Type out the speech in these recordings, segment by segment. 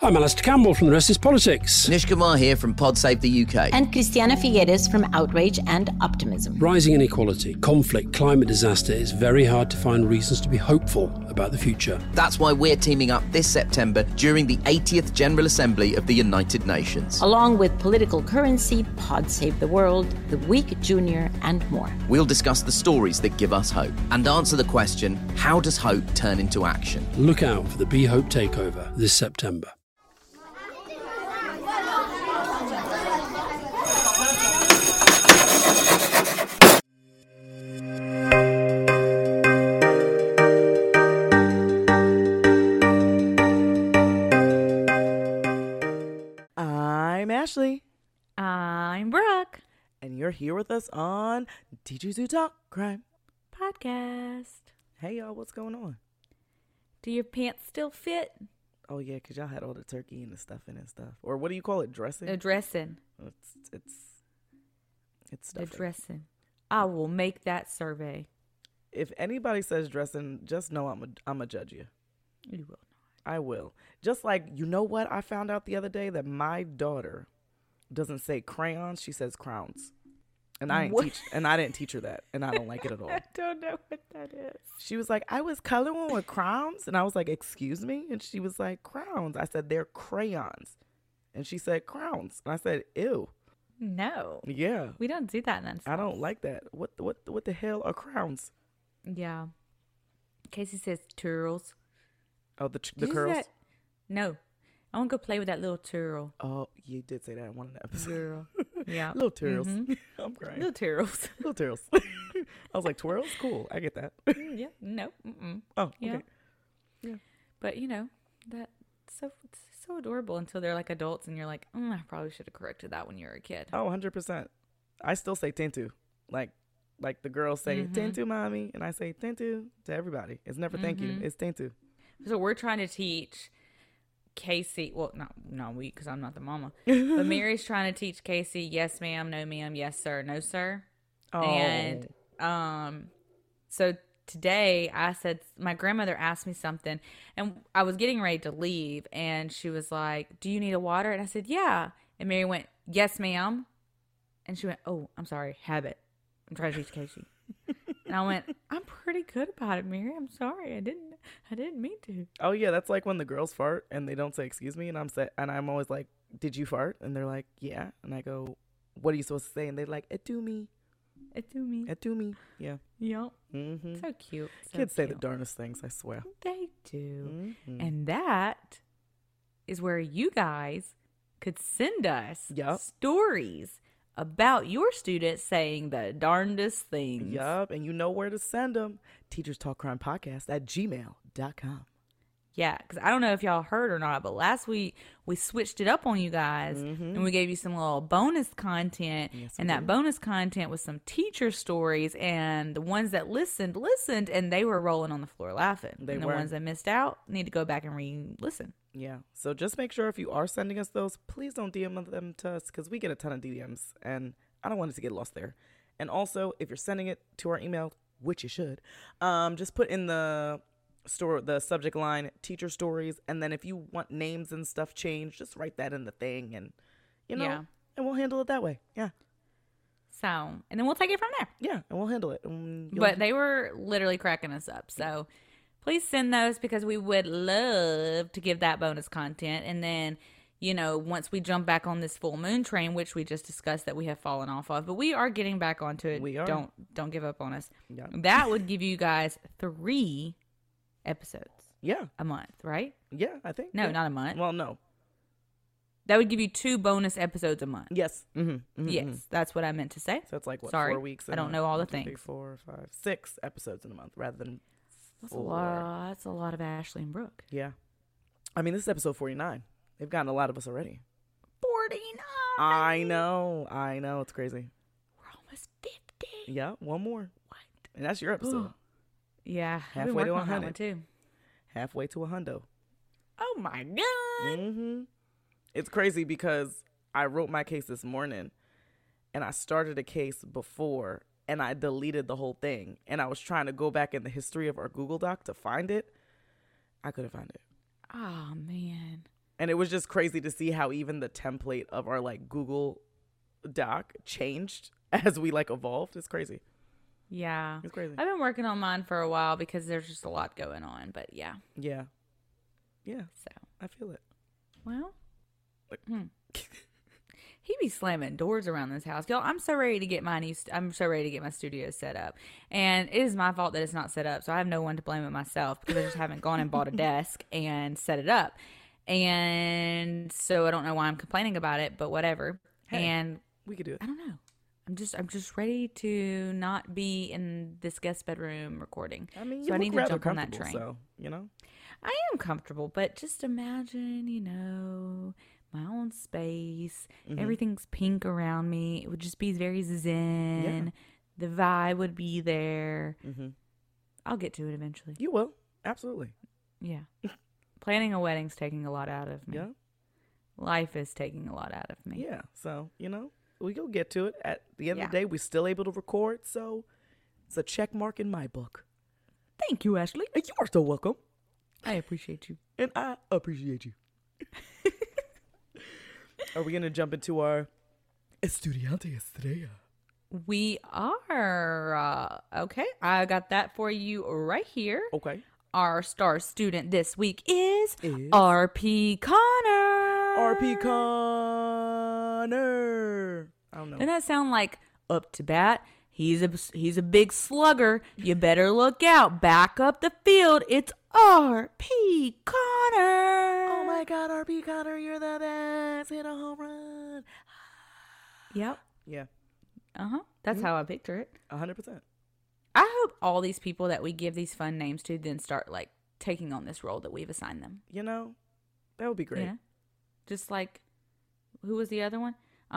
I'm Alistair Campbell from The Rest is Politics. Nish Kumar here from Pod Save the UK. And Christiana Figueres from Outrage and Optimism. Rising inequality, conflict, climate disaster, it's very hard to find reasons to be hopeful about the future. That's why we're teaming up this September during the 80th General Assembly of the United Nations. Along with Political Currency, Pod Save the World, The Week Junior, and more. We'll discuss the stories that give us hope and answer the question, how does hope turn into action? Look out for the Be Hope Takeover this September. I'm Ashley. I'm Brooke. And you're here with us on Teachers Who Talk Crime Podcast. Hey, y'all, what's going on? Do your pants still fit? Oh, yeah, because y'all had all the turkey and the stuffing and stuff. Or what do you call it, dressing? The dressing. It's stuffing. The dressing. I will make that survey. If anybody says dressing, just know I'm a judge you. You will not. I will. Just like, you know what? I found out the other day that my daughter doesn't say crayons, she says crowns. And I didn't teach her that, and I don't like it at all. I don't know what that is. She was like, I was coloring with crowns, and I was like, excuse me? And she was like, crowns. I said, they're crayons. And she said, crowns. And I said, ew. No. Yeah. We don't do that in that I don't like that. What the hell are crowns? Yeah. Casey says twirls. Oh, the Did you say curls? that? No. I want to go play with that little twirl. Oh, you did say that in one of the episodes. Girl. Yeah. Little twirls. I'm crying. Little twirls. Little twirls. I was like, twirls? Cool. I get that. Yeah. No. Mm-mm. Oh, Yeah. okay. Yeah. But, that's so adorable until they're like adults and you're like, I probably should have corrected that when you were a kid. Oh, 100%. I still say Tintu. Like the girls say, Tintu, mommy. And I say Tintu to everybody. It's never thank you. It's Tintu. So we're trying to teach Casey, well, not we, because I'm not the mama, but Mary's trying to teach Casey, yes, ma'am, no, ma'am, yes, sir, no, sir. Oh. And so today I said, my grandmother asked me something, and I was getting ready to leave, and she was like, do you need a water? And I said, yeah. And Mary went, yes, ma'am. And she went, oh, I'm sorry, habit. I'm trying to teach Casey. And I went, I'm pretty good about it, Mary. I'm sorry. I didn't mean to. Oh yeah, that's like when the girls fart and they don't say excuse me, and I'm always like, did you fart? And they're like, yeah. And I go, what are you supposed to say? And they're like, it do me. It do me. It do me. Yeah. Yep. Mm-hmm. So cute. So Kids say the cute. darndest things, I swear. They do. Mm-hmm. And that is where you guys could send us stories about your students saying the darndest things. Yup, and you know where to send them. teacherstalkcrimepodcast@gmail.com. Yeah, because I don't know if y'all heard or not, but last week we switched it up on you guys, and we gave you some little bonus content, and that bonus content was some teacher stories, and the ones that listened, and they were rolling on the floor laughing. The ones that missed out need to go back and re-listen. Yeah, so just make sure if you are sending us those, please don't DM them to us, because we get a ton of DMs, and I don't want it to get lost there. And also, if you're sending it to our email, which you should, just put in the subject line, teacher stories, and then if you want names and stuff changed, just write that in the thing, and and we'll handle it that way. Yeah. So, and then we'll take it from there. Yeah, and we'll handle it. But they were literally cracking us up. So please send those, because we would love to give that bonus content. And then, once we jump back on this full moon train, which we just discussed that we have fallen off of, but we are getting back onto it. We are. Don't give up on us. Yeah. That would give you guys 3 episodes. Yeah. A month, right? Yeah, I think. No, yeah. not a month. Well, no. That would give you 2 bonus episodes a month. Yes. Mm-hmm. Yes, that's what I meant to say. So it's like, what, Sorry, 4 weeks? I don't know all the 3, things. 4, 5, 6 episodes in a month rather than 4. That's a lot of Ashley and Brooke. Yeah. I mean, this is episode 49. They've gotten a lot of us already. 49! I know. It's crazy. We're almost 50. Yeah, one more. What? And that's your episode. Yeah. I've Halfway been to working on that 100. one too. Halfway to a hundo. Oh my God. Mm-hmm. It's crazy because I wrote my case this morning and I started a case before and I deleted the whole thing. And I was trying to go back in the history of our Google Doc to find it. I couldn't find it. Oh, man. And it was just crazy to see how even the template of our like Google Doc changed as we like evolved. It's crazy. Yeah. It's crazy. I've been working on mine for a while because there's just a lot going on. But yeah. Yeah. Yeah. So, I feel it. well. He be slamming doors around this house, y'all. I'm so ready to get I'm so ready to get my studio set up, and it is my fault that it's not set up. So I have no one to blame but myself because I just haven't gone and bought a desk and set it up, and so I don't know why I'm complaining about it, but whatever. Hey, and we could do it. I don't know. I'm just ready to not be in this guest bedroom recording. I mean, you so I look need to rather jump on that comfortable, train. So, you know. I am comfortable, but just imagine, my own space. Everything's pink around me. It would just be very zen. The vibe would be there. I'll get to it eventually. You will. Absolutely. Yeah. Planning a wedding's taking a lot out of me. Yeah. Life is taking a lot out of me. Yeah. So, we go get to it. At the end of Yeah. the day, we're still able to record. So it's a check mark in my book. Thank you, Ashley. And you are so welcome. I appreciate you. And I appreciate you. Are we going to jump into our Estudiante Estrella? We are. Okay. I got that for you right here. Okay. Our star student this week is R.P. Connor. R.P. Connor. I don't know. Doesn't that sound like up to bat? He's a big slugger. You better look out. Back up the field. It's R.P. Connor. Oh my God, R.P. Connor, you're the best. Hit a home run. Yep. Yeah, That's how I picture it. 100%. I hope all these people that we give these fun names to then start like taking on this role that we've assigned them. That would be great. Yeah. Just like, who was the other one?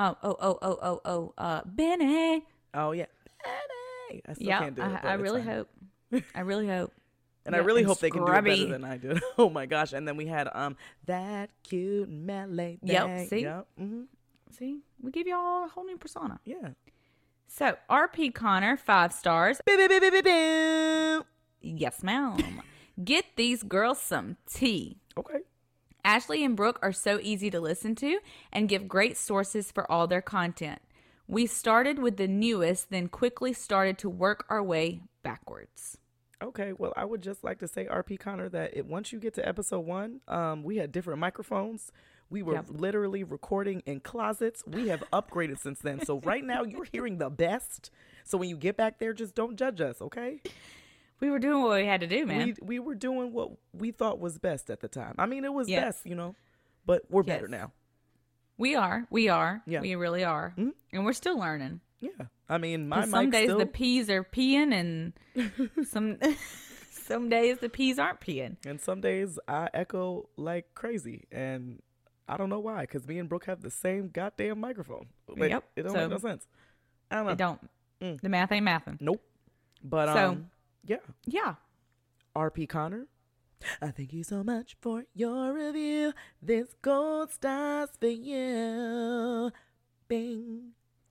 Benny. Oh, yeah. Benny. I still Yeah, can't do it. I really hope. I really hope. And I really hope they can do it better Scrubby. than I did. Oh my gosh. And then we had that cute melee thing. Yep, see? Yep. See, we give y'all a whole new persona. Yeah. So, R.P. Connor, 5 stars. Beep, beep, beep, beep, beep, beep. Yes, ma'am. Get these girls some tea. Okay. Ashley and Brooke are so easy to listen to and give great sources for all their content. We started with the newest, then quickly started to work our way backwards. Okay, well, I would just like to say, R.P. Connor, that once you get to episode 1, we had different microphones. We were literally recording in closets. We have upgraded since then. So right now, you're hearing the best. So when you get back there, just don't judge us, okay? We were doing what we had to do, man. We were doing what we thought was best at the time. I mean, it was best, but we're better now. We are. Yeah. We really are. Mm-hmm. And we're still learning. Yeah. I mean, my Some mic days still... the P's are peeing and some days the P's aren't peeing. And some days I echo like crazy. And I don't know why, because me and Brooke have the same goddamn microphone. Like, Yep. It don't make no sense. I don't know. It don't. The math ain't mathing. Nope. But, yeah. Yeah. R.P. Connor, I thank you so much for your review. This gold star's for you. Bing.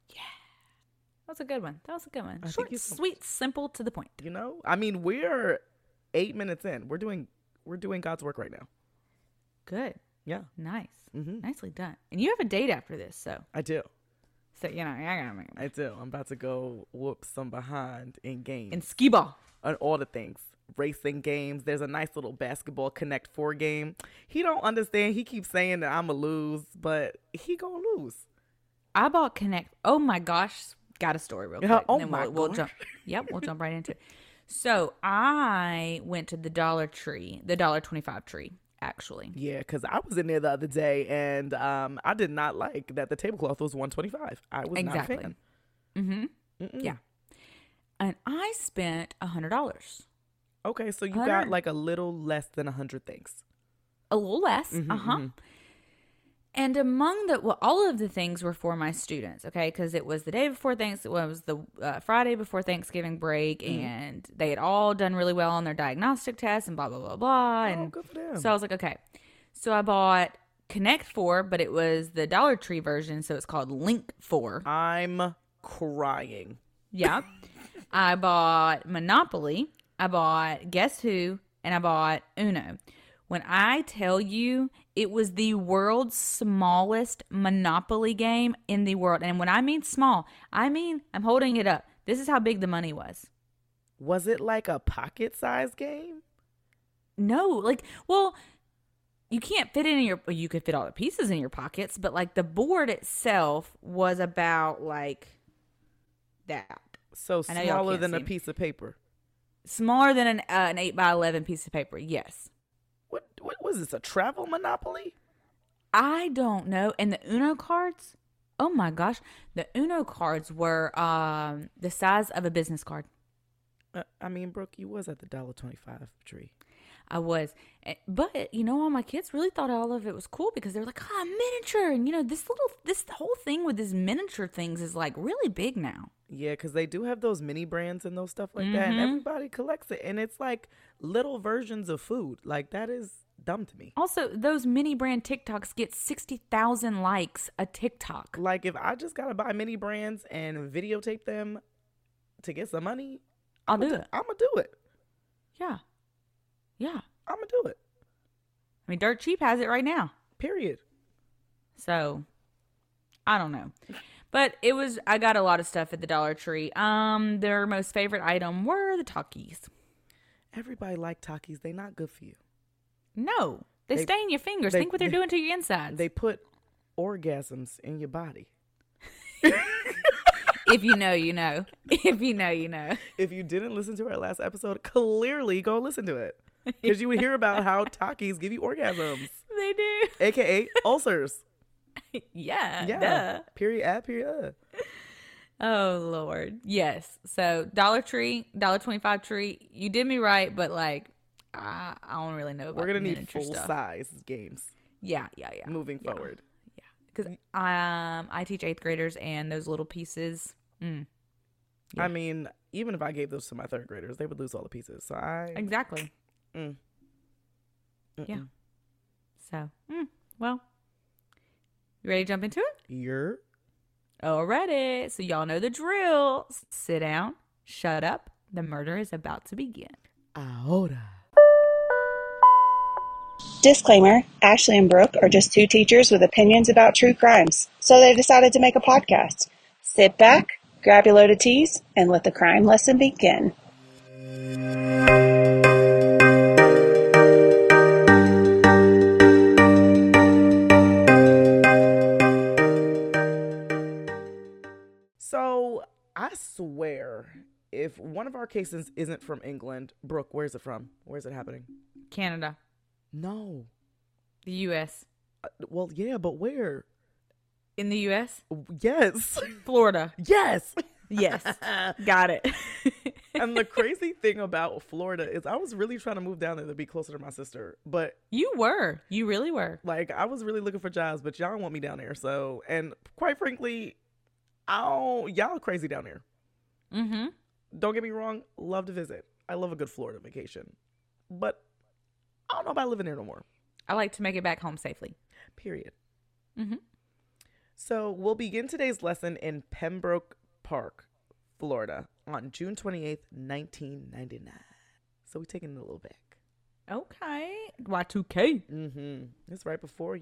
That was a good one. I Short, think you so sweet, simple, to the point. I mean, we're 8 minutes in. We're doing God's work right now. Good. Yeah. Nice. Mm-hmm. Nicely done. And you have a date after this, so I do. I gotta make I do. I'm about to go whoop some behind in games. and skee ball. On all the things. Racing games. There's a nice little basketball Connect 4 game. He don't understand. He keeps saying that I'm going to lose, but he going to lose. I bought Connect. Oh my gosh. Got a story real quick. Yeah, oh and then my we'll gosh. jump. Yep, we'll jump right into it. So I went to the Dollar Tree, the $1.25 tree, actually. Yeah, because I was in there the other day, and I did not like that the tablecloth was $125. I was not a fan. Mm-hmm. Yeah. And I spent $100. Okay, so you got like a little less than 100 things. A little less. And among all of the things were for my students, okay? Because it was the day before Thanksgiving, it was the Friday before Thanksgiving break, and they had all done really well on their diagnostic tests and blah, blah, blah, blah. And good for them. so I was like, okay. So I bought Connect 4, but it was the Dollar Tree version, so it's called Link 4. I'm crying. Yeah. I bought Monopoly, I bought Guess Who, and I bought Uno. When I tell you, It was the world's smallest Monopoly game in the world. And when I mean small, I mean, I'm holding it up. This is how big the money was. Was it like a pocket-sized game? No, like, well, you can't fit it in your, you could fit all the pieces in your pockets, but like the board itself was about like that. So I know y'all smaller can't than a see. piece of paper. Smaller than an 8x11 piece of paper, yes. What was this, a travel Monopoly? I don't know. And the Uno cards, oh my gosh, the Uno cards were the size of a business card. I mean, Brooke, you was at the $1.25 tree. I was. But, you know, all my kids really thought all of it was cool because they were like, miniature. And, you know, this whole thing with these miniature things is like really big now. Yeah, because they do have those mini brands and those stuff like that. And everybody collects it. And it's like little versions of food. Like, that is dumb to me. Also, those mini brand TikToks get 60,000 likes a TikTok. Like, if I just got to buy mini brands and videotape them to get some money, I'll do it. I'm going to do it. Yeah. Yeah. I'm going to do it. I mean, Dirt Cheap has it right now. Period. So, I don't know. But I got a lot of stuff at the Dollar Tree. Their most favorite item were the Takis. Everybody like Takis. They not good for you. No. They stain your fingers. Think what they're doing to your insides. They put orgasms in your body. If you know, you know. If you know, you know. If you didn't listen to our last episode, clearly go listen to it. Because you would hear about how Takis give you orgasms. They do. AKA ulcers. Yeah. Yeah. Duh. Period. Oh, Lord. Yes. So, Dollar Tree, $1.25 tree. You did me right, but like, I don't really know about We're going to the need miniature full stuff. size games Yeah. moving forward. Because I teach 8th graders and those little pieces. Yeah. I mean, even if I gave those to my 3rd graders, they would lose all the pieces. So Exactly. Yeah. So, well, you ready to jump into it? You're Alrighty. So y'all know the drill. Sit down. Shut up. The murder is about to begin. ahora. Disclaimer, Ashley and Brooke are just two teachers with opinions about true crimes, so they decided to make a podcast. Sit back, grab your load of teas, and let the crime lesson begin. So I swear, if one of our cases isn't from England, Brooke, where's it from? Where's it happening? Canada. No. The U.S. Well, yeah, but where? In the U.S.? Yes. Florida. Yes. Yes. Got it. And the crazy thing about Florida is I was really trying to move down there to be closer to my sister. But You were. You really were. like, I was really looking for jobs, but y'all don't want me down there. So, and quite frankly, y'all crazy down there. Mm-hmm. Don't get me wrong. Love to visit. I love a good Florida vacation. But I don't know about living there no more. I like to make it back home safely. Period. Mm-hmm. So we'll begin today's lesson in Pembroke Park, Florida, on June 28th, 1999. So we're taking it a little back. Okay. Y2K. Mm-hmm. It's right before,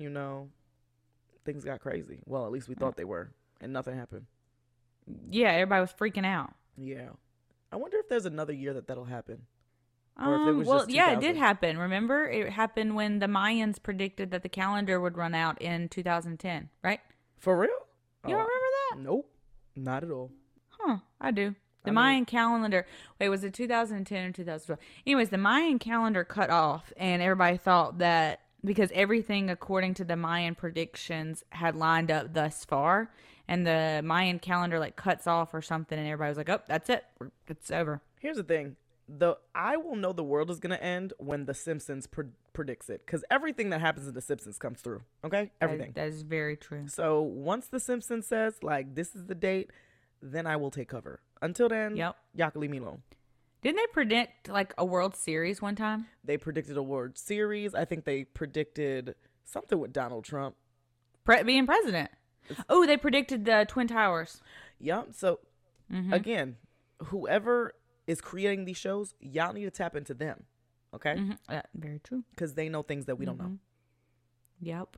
things got crazy. Well, at least we thought they were, and nothing happened. Yeah, everybody was freaking out. Yeah. I wonder if there's another year that'll happen. Or if it was Well, just yeah, it 2000. did happen. Remember? It happened when the Mayans predicted that the calendar would run out in 2010, right? For real? You don't remember that? Nope. Not at all. Huh, I do. The Mayan calendar, wait, was it 2010 or 2012? Anyways, the Mayan calendar cut off, and everybody thought that because everything according to the Mayan predictions had lined up thus far, and the Mayan calendar like cuts off or something, and everybody was like, oh, that's it. It's over. Here's the thing. I will know the world is going to end when The Simpsons predicts it. Because everything that happens in The Simpsons comes through. Okay? Everything. That is very true. So once The Simpsons says, like, this is the date, then I will take cover. Until then, Yep. y'all can leave me alone. Didn't they predict like a World Series one time? They predicted a World Series. I think they predicted something with Donald Trump. Being president. Oh, they predicted the Twin Towers. Yep. So, again, whoever is creating these shows, y'all need to tap into them. Okay? Very true. Because they know things that we don't know. Yep.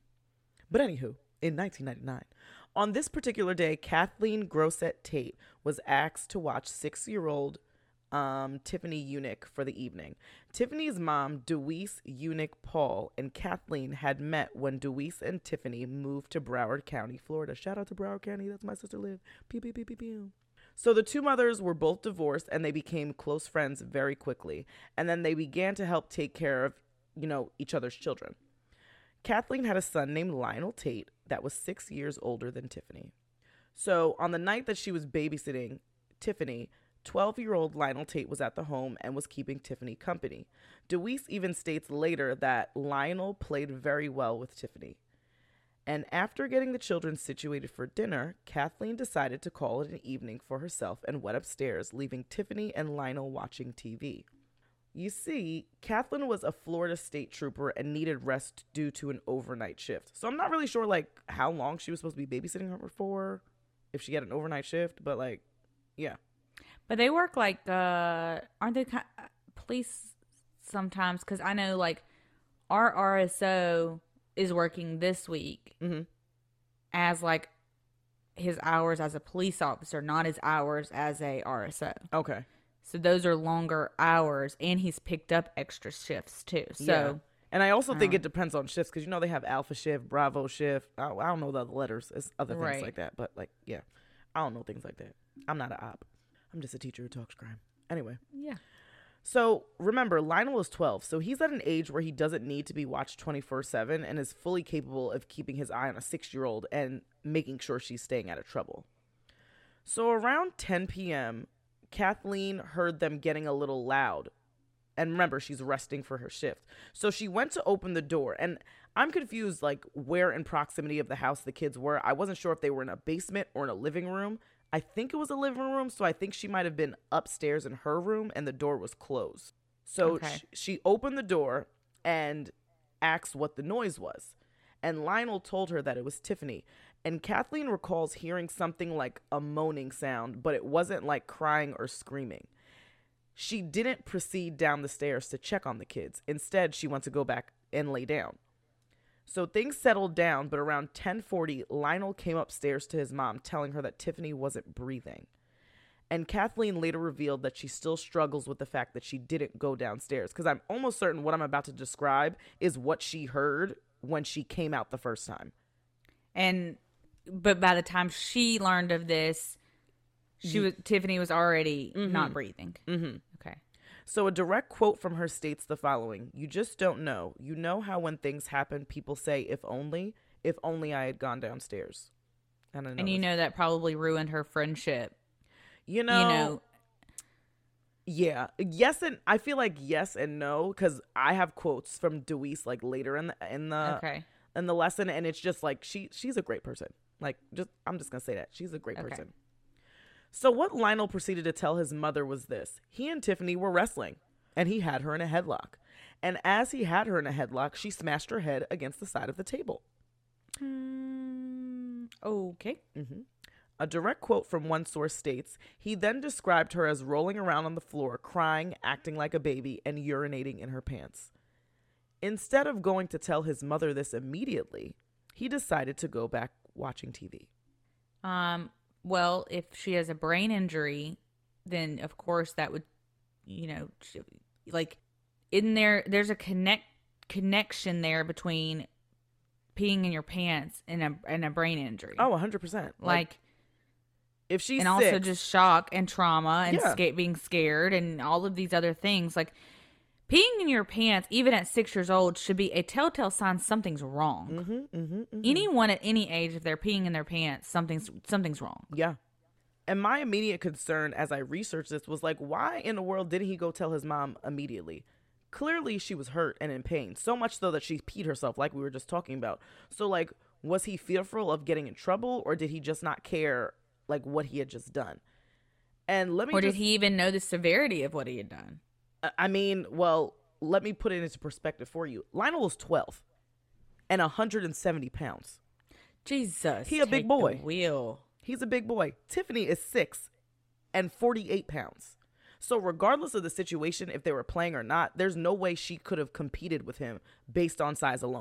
But anywho, in 1999, on this particular day, Kathleen Grosset Tate was asked to watch 6-year-old Tiffany Unick for the evening. Tiffany's mom, Deweese Unick Paul, and Kathleen had met when Deweese and Tiffany moved to Broward County, Florida. Shout out to Broward County. That's my sister live. Pew, pew, pew, pew, pew. So the two mothers were both divorced, and they became close friends very quickly. And then they began to help take care of, each other's children. Kathleen had a son named Lionel Tate that was 6 years older than Tiffany. So on the night that she was babysitting Tiffany, 12-year-old Lionel Tate was at the home and was keeping Tiffany company. Deweese even states later that Lionel played very well with Tiffany. And after getting the children situated for dinner, Kathleen decided to call it an evening for herself and went upstairs, leaving Tiffany and Lionel watching TV. You see, Kathleen was a Florida state trooper and needed rest due to an overnight shift. So I'm not really sure, how long she was supposed to be babysitting her for, if she had an overnight shift, but, yeah. But they work aren't they police sometimes? Because I know, our RSO is working this week as, his hours as a police officer, not his hours as a RSO. Okay. So those are longer hours, and he's picked up extra shifts, too. So, yeah. And I also think it depends on shifts, because, they have Alpha shift, Bravo shift. I don't know the other letters. It's other things like that. But, yeah, I don't know things like that. I'm not an op. I'm just a teacher who talks crime. Anyway. Yeah. So remember, Lionel is 12, so he's at an age where he doesn't need to be watched 24/7 and is fully capable of keeping his eye on a 6-year-old and making sure she's staying out of trouble. So around 10 p.m., Kathleen heard them getting a little loud. And remember, she's resting for her shift. So she went to open the door, and I'm confused, where in proximity of the house the kids were. I wasn't sure if they were in a basement or in a living room. I think it was a living room, so I think she might have been upstairs in her room, and the door was closed. So she opened the door and asked what the noise was. And Lionel told her that it was Tiffany. And Kathleen recalls hearing something like a moaning sound, but it wasn't like crying or screaming. She didn't proceed down the stairs to check on the kids. Instead, she went to go back and lay down. So things settled down, but around 10:40, Lionel came upstairs to his mom, telling her that Tiffany wasn't breathing. And Kathleen later revealed that she still struggles with the fact that she didn't go downstairs, because I'm almost certain what I'm about to describe is what she heard when she came out the first time. But by the time she learned of this, Tiffany was already not breathing. Mm-hmm. Okay. So a direct quote from her states the following: "You just don't know. You know how when things happen, people say, if only I had gone downstairs." And that probably ruined her friendship. Yeah. Yes, and I feel like yes and no, because I have quotes from Deweese later in the lesson, and it's just she's a great person. I'm just gonna say that she's a great person. So what Lionel proceeded to tell his mother was this: he and Tiffany were wrestling, and he had her in a headlock. And as he had her in a headlock, she smashed her head against the side of the table. Okay. Mm-hmm. A direct quote from one source states, he then described her as rolling around on the floor, crying, acting like a baby, and urinating in her pants. Instead of going to tell his mother this immediately, he decided to go back watching TV. Well, if she has a brain injury, then of course that would, there's a connection there between peeing in your pants and a brain injury. Oh, 100%. If she's and sick, also just shock and trauma and being scared and all of these other things. Peeing in your pants, even at 6 years old, should be a telltale sign something's wrong. Anyone at any age, if they're peeing in their pants, something's wrong. Yeah. And my immediate concern as I researched this was why in the world didn't he go tell his mom immediately? Clearly she was hurt and in pain, so much so that she peed herself, like we were just talking about. So was he fearful of getting in trouble, or did he just not care what he had just done? And did he even know the severity of what he had done? I mean, let me put it into perspective for you. Lionel was 12 and 170 pounds. Jesus. He a big boy. The wheel. He's a big boy. Tiffany is 6 and 48 pounds. So regardless of the situation, if they were playing or not, there's no way she could have competed with him based on size alone.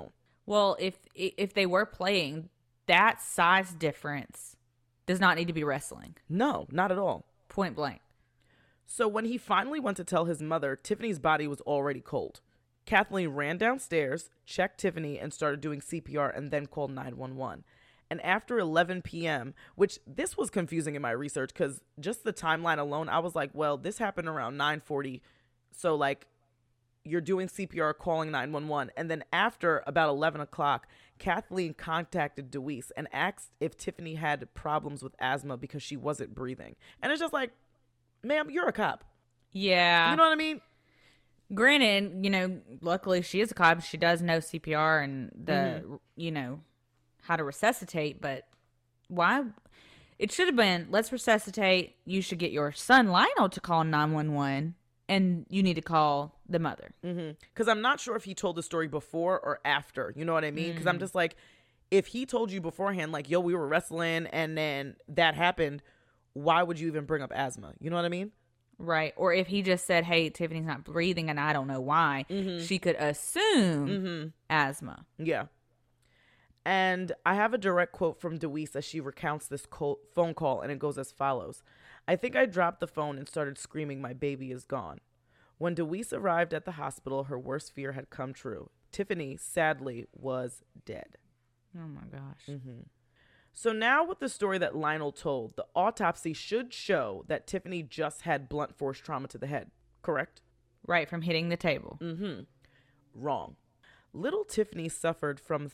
Well, if they were playing, that size difference does not need to be wrestling. No, not at all. Point blank. So when he finally went to tell his mother, Tiffany's body was already cold. Kathleen ran downstairs, checked Tiffany, and started doing CPR and then called 911. And after 11 p.m., which this was confusing in my research because just the timeline alone, I was like, well, this happened around 9:40. So like you're doing CPR, calling 911. And then after about 11 o'clock, Kathleen contacted Deweese and asked if Tiffany had problems with asthma because she wasn't breathing. And it's just like, ma'am, you're a cop. Yeah. You know what I mean? Granted, you know, luckily she is a cop. She does know CPR and the, you know, how to resuscitate. But why? It should have been, let's resuscitate. You should get your son Lionel to call 911. And you need to call the mother. Because I'm not sure if he told the story before or after. You know what I mean? Because I'm just like, if he told you beforehand, like, yo, we were wrestling and then that happened, why would you even bring up asthma? You know what I mean? Right. Or if he just said, hey, Tiffany's not breathing and I don't know why, she could assume asthma. Yeah. And I have a direct quote from Deweese as she recounts this phone call, and it goes as follows. I think I dropped the phone and started screaming, my baby is gone. When Deweese arrived at the hospital, her worst fear had come true. Tiffany, sadly, was dead. Oh, my gosh. So now with the story that Lionel told, the autopsy should show that Tiffany just had blunt force trauma to the head, correct? Right, from hitting the table. Wrong. Little Tiffany suffered from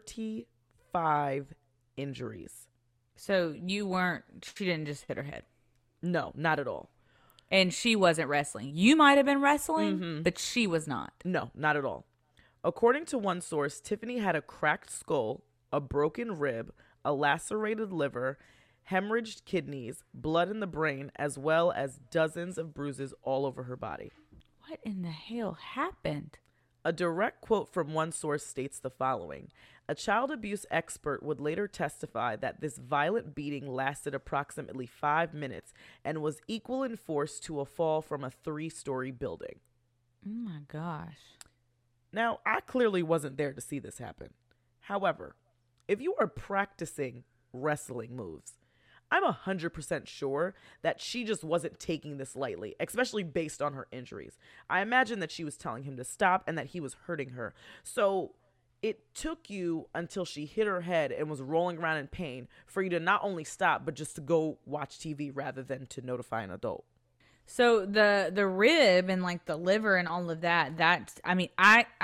35 injuries. So she didn't just hit her head. No, not at all. And she wasn't wrestling. You might have been wrestling, but she was not. No, not at all. According to one source, Tiffany had a cracked skull, a broken rib, a lacerated liver, hemorrhaged kidneys, blood in the brain, as well as dozens of bruises all over her body. What in the hell happened? A direct quote from one source states the following. A child abuse expert would later testify that this violent beating lasted approximately 5 minutes and was equal in force to a fall from a 3-story building. Oh my gosh. Now, I clearly wasn't there to see this happen. However, if you are practicing wrestling moves, I'm 100% sure that she just wasn't taking this lightly, especially based on her injuries. I imagine that she was telling him to stop and that he was hurting her. So it took you until she hit her head and was rolling around in pain for you to not only stop, but just to go watch TV rather than to notify an adult. So the rib and like the liver and all of that's, I mean,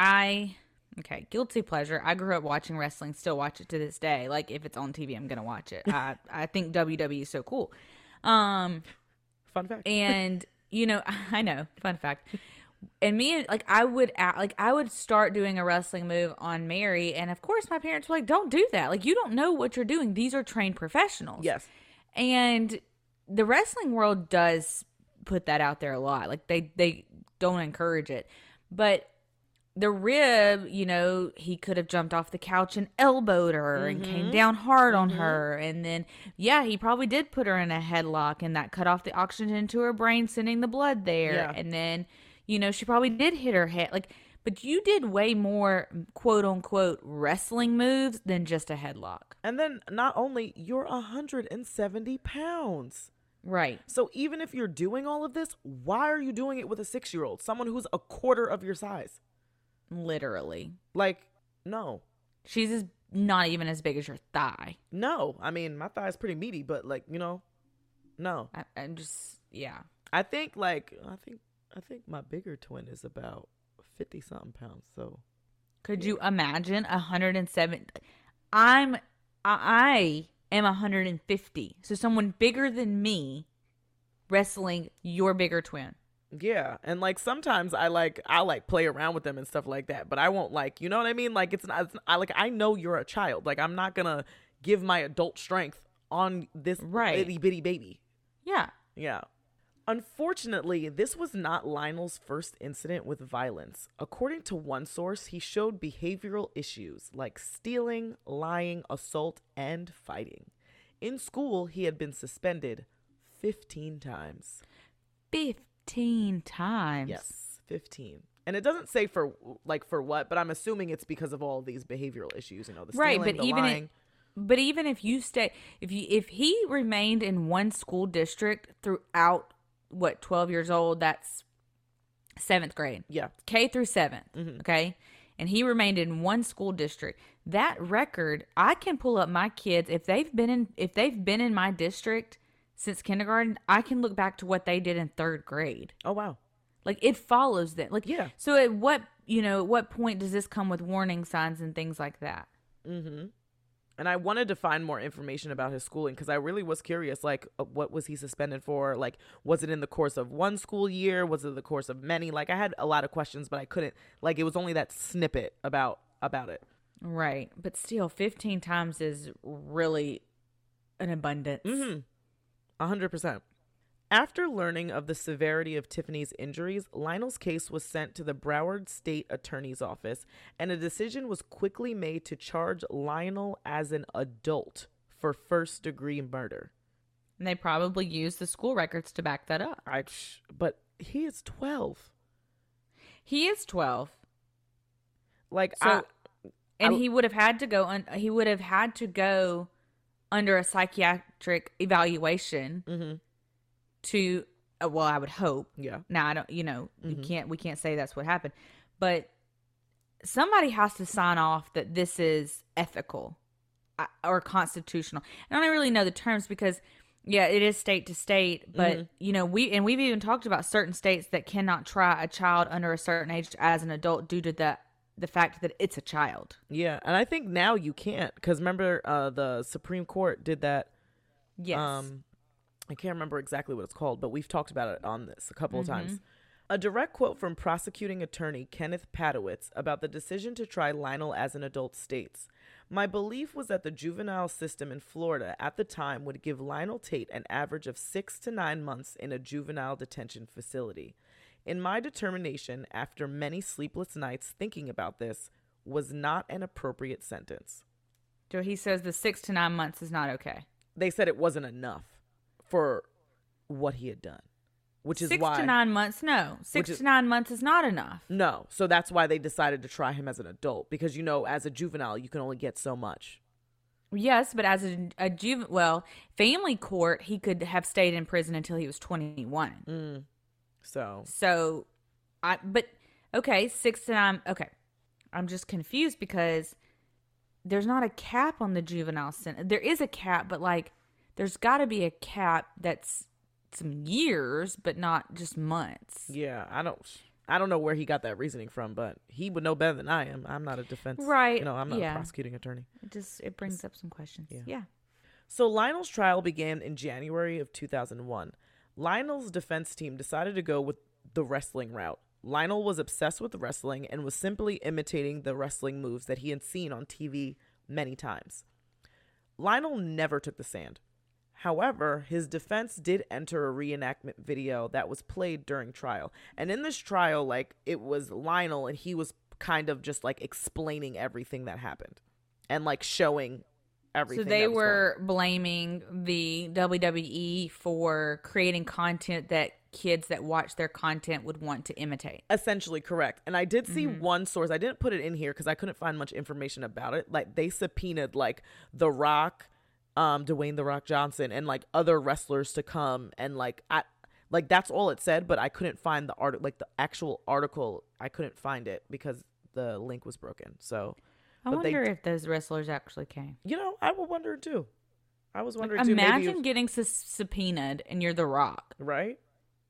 okay, guilty pleasure. I grew up watching wrestling, still watch it to this day. Like if it's on TV, I'm going to watch it. I think WWE is so cool. Fun fact. And you know, I know, fun fact. And me, like I would start doing a wrestling move on Mary. And of course my parents were like, don't do that. Like you don't know what you're doing. These are trained professionals. Yes. And the wrestling world does put that out there a lot. Like they don't encourage it. But the rib, you know, he could have jumped off the couch and elbowed her and came down hard on her. And then, yeah, he probably did put her in a headlock and that cut off the oxygen to her brain, sending the blood there. Yeah. And then, you know, she probably did hit her head. Like, but you did way more quote unquote wrestling moves than just a headlock. And then not only, you're 170 pounds. Right. So even if you're doing all of this, why are you doing it with a 6-year-old? Someone who's a quarter of your size. Literally. Like, no. She's not even as big as your thigh. No. I mean, my thigh is pretty meaty, but like, you know, no. I'm just, yeah. I think my bigger twin is about 50 something pounds. So could you imagine 107? I am 150. So someone bigger than me wrestling your bigger twin. Yeah, and like sometimes I'll play around with them and stuff like that, but I won't you know what I mean? Like I know you're a child. Like I'm not gonna give my adult strength on this itty bitty baby. Yeah. Yeah. Unfortunately, this was not Lionel's first incident with violence. According to one source, he showed behavioral issues like stealing, lying, assault, and fighting. In school, he had been suspended 15 times. 15 times. Yes, 15. And it doesn't say for what, but I'm assuming it's because of all these behavioral issues, the stealing, Right, but the even lying. but even if you stay, if he remained in one school district throughout 12 years old, that's 7th grade. Yeah. K through 7th. Okay. And he remained in one school district. That record, I can pull up my kids. If they've been in my district since kindergarten, I can look back to what they did in 3rd grade. Oh, wow. Like, it follows them. Like, Yeah. So at what point does this come with warning signs and things like that? Mm-hmm. And I wanted to find more information about his schooling because I really was curious, like, what was he suspended for? Like, was it in the course of one school year? Was it the course of many? Like, I had a lot of questions, but I couldn't, like, it was only that snippet about it. Right. But still, 15 times is really an abundance. 100%. After learning of the severity of Tiffany's injuries, Lionel's case was sent to the Broward State Attorney's Office, and a decision was quickly made to charge Lionel as an adult for first-degree murder. And they probably used the school records to back that up. But he is 12. He is 12. Like, So, he would have had to go. He would have had to go under a psychiatric evaluation to. Well, I would hope. Yeah. Now I don't. We can't say that's what happened, but somebody has to sign off that this is ethical or constitutional. I don't really know the terms because. Yeah, it is state to state, but we've even talked about certain states that cannot try a child under a certain age as an adult due to the fact that it's a child. Yeah, and I think now you can't because remember the Supreme Court did that. Yes. I can't remember exactly what it's called, but we've talked about it on this a couple of times. A direct quote from prosecuting attorney Kenneth Padowitz about the decision to try Lionel as an adult states, "My belief was that the juvenile system in Florida at the time would give Lionel Tate an average of 6 to 9 months in a juvenile detention facility. In my determination, after many sleepless nights thinking about this, was not an appropriate sentence." So he says the 6 to 9 months is not okay. They said it wasn't enough for what he had done, which is 6 why... to 9 months, no. 6 to 9 months is not enough. No. So that's why they decided to try him as an adult because, as a juvenile, you can only get so much. Yes, but as family court, he could have stayed in prison until he was 21. So, okay, 6 to 9. Okay. I'm just confused because there's not a cap on the juvenile sentence. There is a cap, but there's got to be a cap that's some years, but not just months. yeah, I don't know where he got that reasoning from, but he would know better than I am. I'm not a defense. Right. I'm not a prosecuting attorney. It brings up some questions. Yeah. So Lionel's trial began in January of 2001. Lionel's defense team decided to go with the wrestling route. Lionel was obsessed with wrestling and was simply imitating the wrestling moves that he had seen on TV many times. Lionel never took the stand. However, his defense did enter a reenactment video that was played during trial. And in this trial, it was Lionel and he was kind of just explaining everything that happened and showing everything. So they were blaming the WWE for creating content that kids that watch their content would want to imitate. Essentially correct. And I did see one source. I didn't put it in here because I couldn't find much information about it. They subpoenaed The Rock, Dwayne "The Rock" Johnson, and other wrestlers to come and that's all it said, but I couldn't find the the actual article. I couldn't find it because the link was broken. So I wonder if those wrestlers actually came. I would wonder too. I was wondering too. Imagine getting subpoenaed and you're The Rock. Right?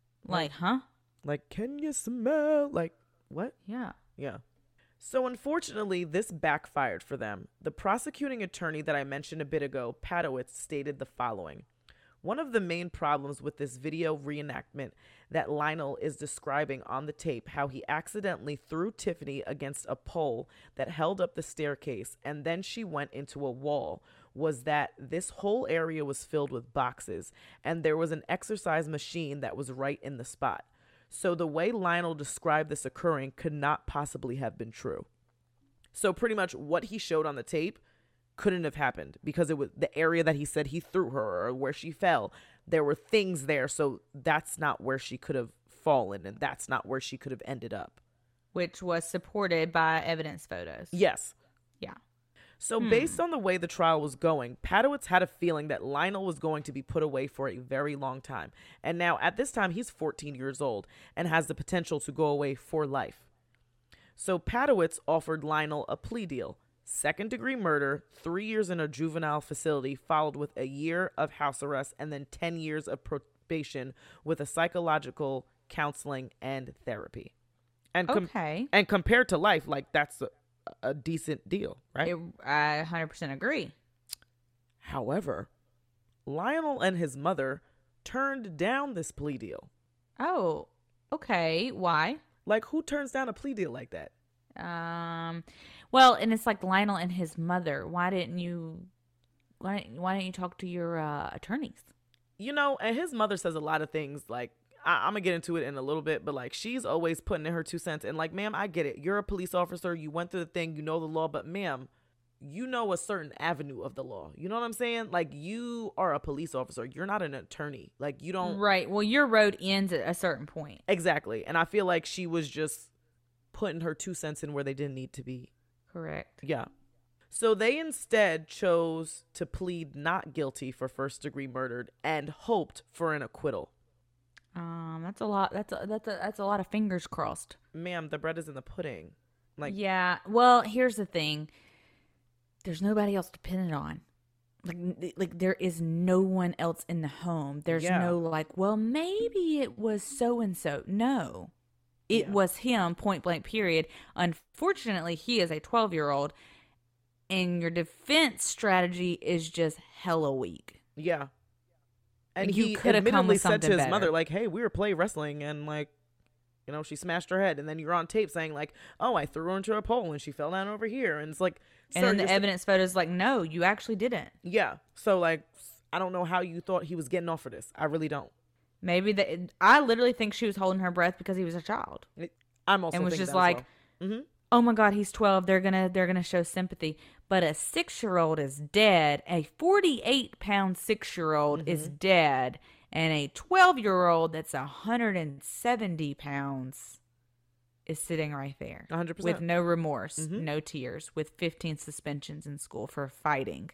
Huh? Can you smell? What? Yeah. Yeah. So unfortunately, this backfired for them. The prosecuting attorney that I mentioned a bit ago, Padowitz, stated the following. One of the main problems with this video reenactment that Lionel is describing on the tape, how he accidentally threw Tiffany against a pole that held up the staircase and then she went into a wall, was that this whole area was filled with boxes and there was an exercise machine that was right in the spot. So the way Lionel described this occurring could not possibly have been true. So pretty much what he showed on the tape couldn't have happened because it was the area that he said he threw her or where she fell. There were things there. So that's not where she could have fallen and that's not where she could have ended up. which was supported by evidence photos. Yes. Yeah. So based on the way the trial was going, Padowitz had a feeling that Lionel was going to be put away for a very long time. And now at this time, he's 14 years old and has the potential to go away for life. So Padowitz offered Lionel a plea deal. 2nd-degree murder, 3 years in a juvenile facility, followed with a year of house arrest and then 10 years of probation with a psychological counseling and therapy. And and compared to life, like that's a decent deal, right? I 100% agree. However, Lionel and his mother turned down this plea deal. Oh, okay. Why? Like, who turns down a plea deal like that? Well, and it's like Lionel and his mother. Why didn't you talk to your attorneys? You know, and his mother says a lot of things. Like, I'm gonna get into it in a little bit, but like, she's always putting in her 2 cents. And like, ma'am, I get it. You're a police officer. You went through the thing. You know the law. But ma'am, you know a certain avenue of the law. You know what I'm saying? Like, you are a police officer. You're not an attorney. Like, you don't. Right. Well, your road ends at a certain point. Exactly. And I feel like she was just putting her 2 cents in where they didn't need to be. Correct. Yeah. So they instead chose to plead not guilty for 1st-degree murder and hoped for an acquittal. That's a lot. That's a lot of fingers crossed. Ma'am, the bread is in the pudding. Like, yeah. Well, here's the thing. There's nobody else to pin it on. Like there is no one else in the home. There's no like, well, maybe it was so and so. No. It was him, point blank, period. Unfortunately, he is a 12-year-old, and your defense strategy is just hella weak. Yeah. And you he could have admittedly said said to his better. mother, like, hey, we were play wrestling, and like, you know, she smashed her head. And then you're on tape saying like, oh, I threw her into a pole and she fell down over here. And it's like, and then the evidence photos like, no, you actually didn't. Yeah. So like, I don't know how you thought he was getting off for this. I really don't. Maybe I literally think she was holding her breath because he was a child. I'm also and was thinking just that like, as well. oh my God, he's 12. They're gonna show sympathy. But a 6-year-old is dead. A 48-pound 6-year-old is dead, and a 12-year-old that's 170 pounds is sitting right there, 100%, with no remorse, no tears, with 15 suspensions in school for fighting.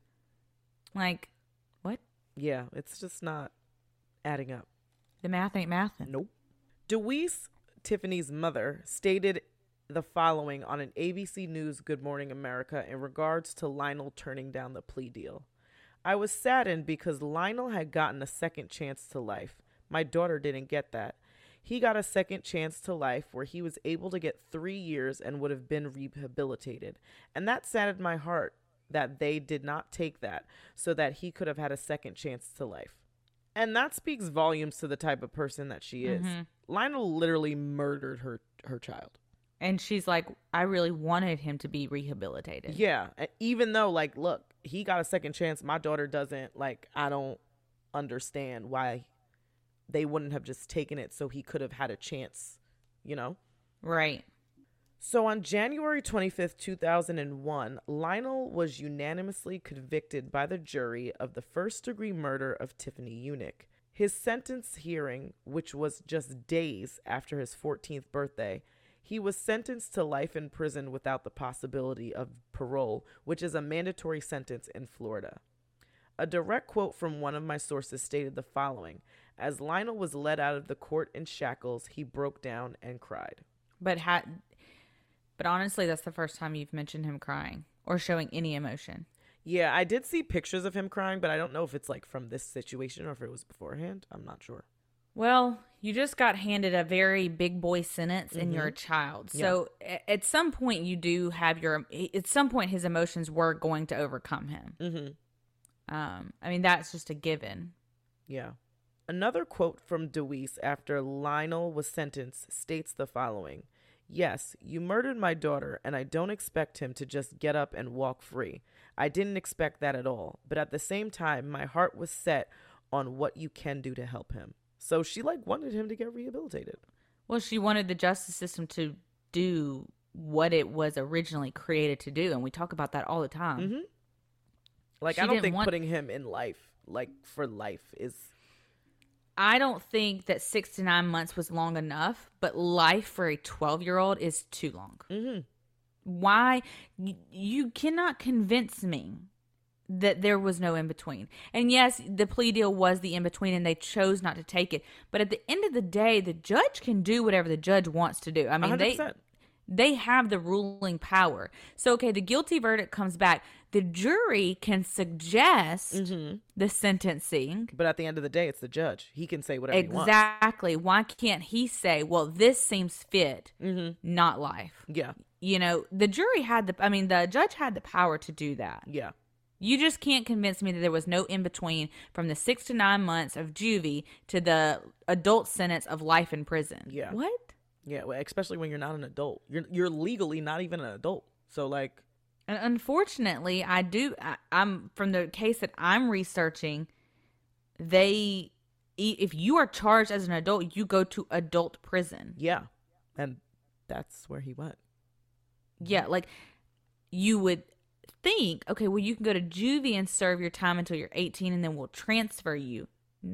Like, what? Yeah, it's just not adding up. The math ain't mathin'. Nope. Deweese, Tiffany's mother, stated the following on an ABC News Good Morning America in regards to Lionel turning down the plea deal. I was saddened because Lionel had gotten a second chance to life. My daughter didn't get that. He got a second chance to life where he was able to get 3 years and would have been rehabilitated. And that saddened my heart that they did not take that so that he could have had a second chance to life. And that speaks volumes to the type of person that she is. Lionel literally murdered her child. And she's like, I really wanted him to be rehabilitated. Yeah. Even though, like, look, he got a second chance. My daughter doesn't. Like, I don't understand why they wouldn't have just taken it so he could have had a chance, you know? Right. So on January 25th, 2001, Lionel was unanimously convicted by the jury of the 1st-degree murder of Tiffany Unick. His sentence hearing, which was just days after his 14th birthday, he was sentenced to life in prison without the possibility of parole, which is a mandatory sentence in Florida. A direct quote from one of my sources stated the following: as Lionel was led out of the court in shackles, he broke down and cried. But honestly, that's the first time you've mentioned him crying or showing any emotion. Yeah, I did see pictures of him crying, but I don't know if it's like from this situation or if it was beforehand. I'm not sure. Well, you just got handed a very big boy sentence and you're a child. So at some point at some point his emotions were going to overcome him. I mean, that's just a given. Yeah. Another quote from Deweese after Lionel was sentenced states the following: yes, you murdered my daughter, and I don't expect him to just get up and walk free. I didn't expect that at all. But at the same time, my heart was set on what you can do to help him. So she wanted him to get rehabilitated. Well, she wanted the justice system to do what it was originally created to do. And we talk about that all the time. Like, I don't think putting him in life, like for life, is I don't think that 6 to 9 months was long enough, but life for a 12-year-old is too long. Mm-hmm. Why? You cannot convince me that there was no in between. And yes, the plea deal was the in between and they chose not to take it. But at the end of the day, the judge can do whatever the judge wants to do. I mean, 100%. they have the ruling power. So, okay, the guilty verdict comes back. The jury can suggest the sentencing. But at the end of the day, it's the judge. He can say whatever he wants. Exactly. Why can't he say, well, this seems fit, not life? Yeah. You know, the judge had the power to do that. Yeah. You just can't convince me that there was no in between from the 6 to 9 months of juvie to the adult sentence of life in prison. Yeah. What? Yeah, well, especially when you're not an adult. You're legally not even an adult. So like, And unfortunately, I'm from the case that I'm researching, if you are charged as an adult, you go to adult prison. yeah. And that's where he went. Yeah, like you would think, okay, well, you can go to juvie and serve your time until you're 18 and then we'll transfer you.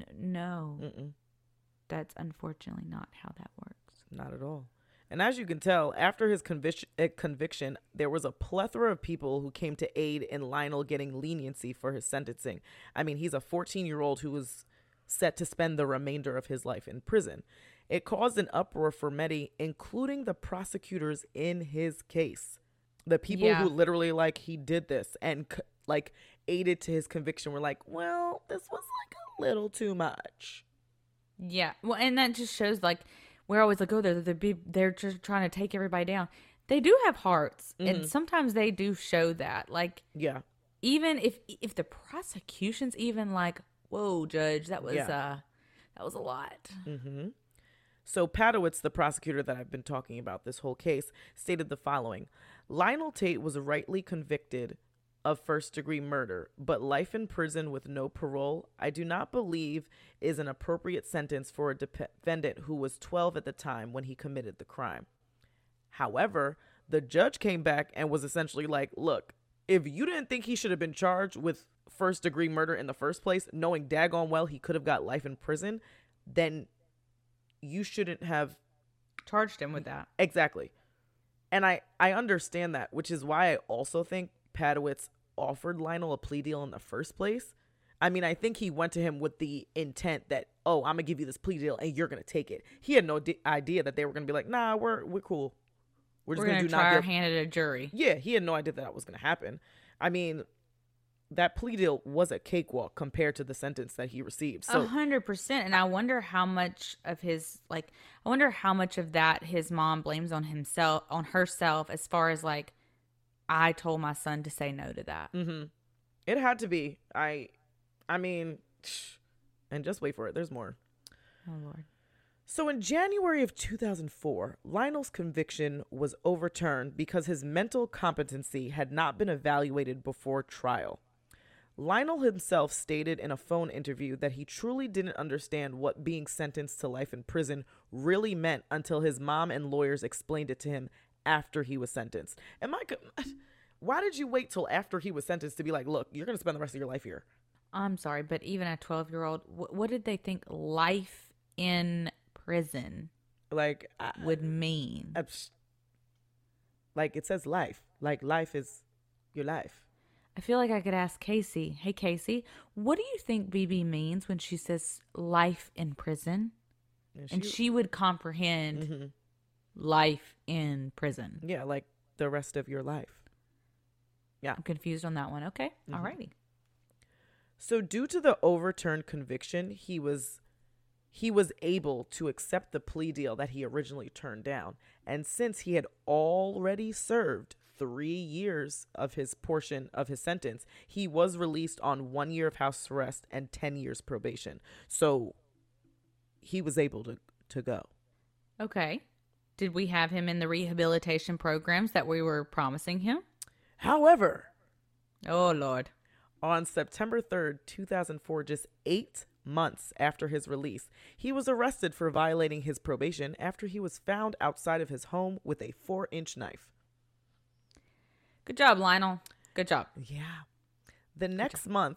No. Mm-mm. That's unfortunately not how that works. Not at all. And as you can tell, after his conviction, there was a plethora of people who came to aid in Lionel getting leniency for his sentencing. I mean, he's a 14-year-old who was set to spend the remainder of his life in prison. It caused an uproar for many, including the prosecutors in his case. The people who literally, like, he did this and, like, aided to his conviction were like, well, this was, like, a little too much. Yeah. Well, and that just shows, like, we're always like, oh, they're just trying to take everybody down. They do have hearts, and sometimes they do show that. Like, Yeah. even if the prosecution's even like, whoa, judge, that was a lot. Mm-hmm. So Padowitz, the prosecutor that I've been talking about this whole case, stated the following. Lionel Tate was rightly convicted of first-degree murder, but life in prison with no parole, I do not believe is an appropriate sentence for a defendant who was 12 at the time when he committed the crime. However, the judge came back and was essentially like, look, if you didn't think he should have been charged with first-degree murder in the first place, knowing daggone well he could have got life in prison, then you shouldn't have Charged him with that. Exactly. And I understand that, which is why I also think Padowitz offered Lionel a plea deal in the first place. I mean, I think he went to him with the intent that, oh, I'm going to give you this plea deal and you're going to take it. He had no idea that they were going to be like, nah, we're cool. We're just going to try our hand at a jury. Yeah, he had no idea that was going to happen. I mean, that plea deal was a cakewalk compared to the sentence that he received. So 100%. And I wonder how much of that his mom blames on herself, as far as like, I told my son to say no to that. Mm-hmm. It had to be. I mean, and just wait for it. There's more. Oh, Lord. So in January of 2004, Lionel's conviction was overturned because his mental competency had not been evaluated before trial. Lionel himself stated in a phone interview that he truly didn't understand what being sentenced to life in prison really meant until his mom and lawyers explained it to him after he was sentenced. Why did you wait till after he was sentenced to be like, look, you're going to spend the rest of your life here? I'm sorry, but even a 12-year-old, what did they think life in prison would mean? Like, it says life. Like, life is your life. I feel like I could ask Casey, hey, Casey, what do you think BB means when she says life in prison? And she would comprehend life in prison. Yeah, like the rest of your life. Yeah. I'm confused on that one. Okay. Alrighty. So due to the overturned conviction, he was able to accept the plea deal that he originally turned down. And since he had already served 3 years of his portion of his sentence, he was released on 1 year of house arrest and 10 years probation. So he was able to go. Okay. Did we have him in the rehabilitation programs that we were promising him? However, oh, Lord. On September 3rd, 2004, just 8 months after his release, he was arrested for violating his probation after he was found outside of his home with a 4-inch knife. Good job, Lionel. Good job. Yeah. The next month,